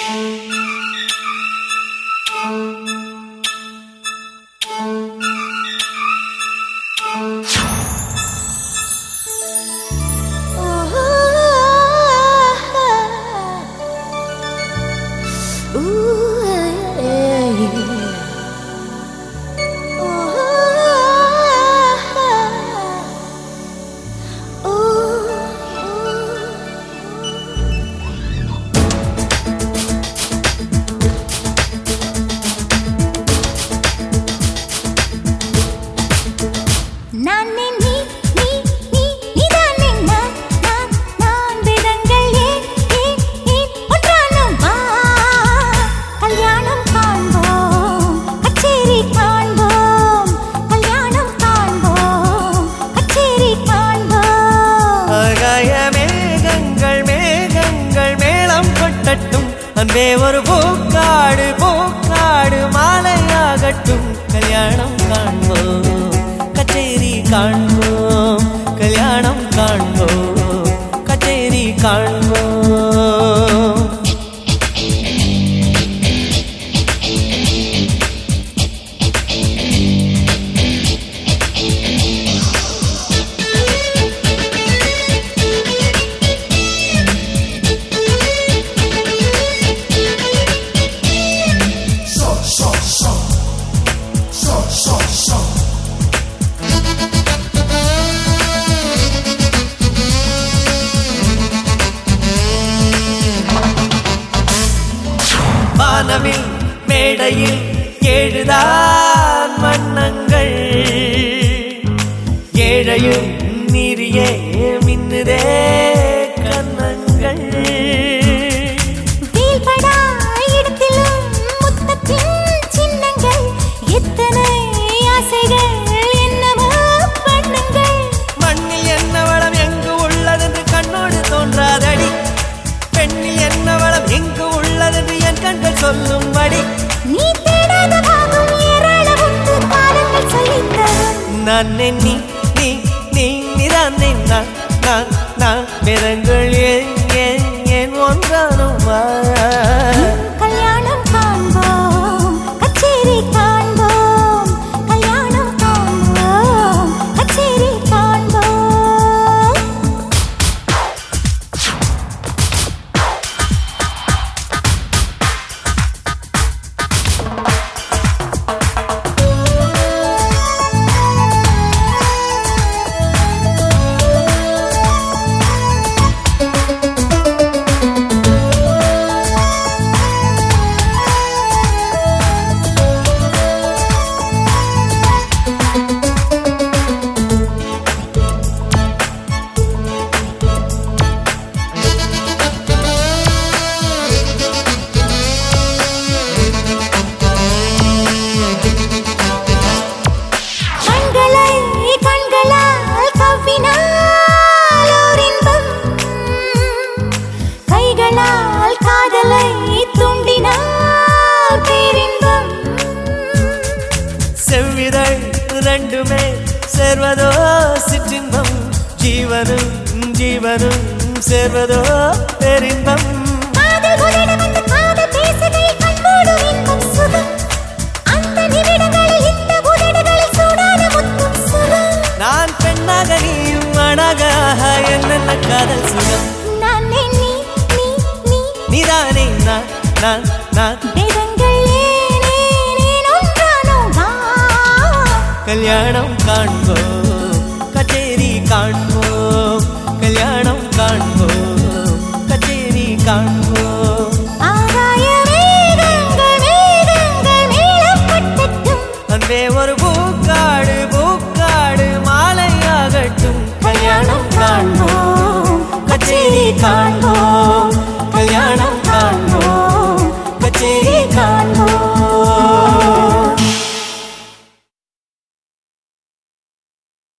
அன்பே ஒரு பூக்காடு பூக்காடு மாலையாகட்டும் கல்யாணம் காண்போம் கச்சேரி காண்போம் கல்யாணம் காண்போம் கச்சேரி காண்போம் வானவில் மேடையில் ஏழுதான் வண்ணங்கள் ஏழையும் நீரியே மின்னுதே கண்ணங்கள் மண்ணில் என்ன வளம் எங்கு உள்ளதென்று கண்ணோடு தோன்றாதடி பெண்ணில் என்ன வளம் எங்கு உள்ளதென்று என் கண்கள் சொல்லும்படி நீ தேடாத பாகம் ஏராளமுண்டு காலங்கள் சொல்லித்தரும் நான் நீ நீ நீ நிதான் நான் நான் நான் வேதங்கள் ஏன் ஏன் ஏன் ஒன்றானுமா கல்யாணம் காண்போம் கச்சேரி காண்போம் கல்யாணம் காண்போம் கச்சேரி காண்போம் செவ்விதழ் ரெண்டுமே சேர்வதோ சிற்றின்பம் ஜீவனும் ஜீவனும் சேர்வதோ பெரின்பம் நான் பெண்ணாக நீயும் ஆணாக என்னென்ன காதல் சுகம் நீதானே நான் நான் நான் கல்யாணம் காண்போம்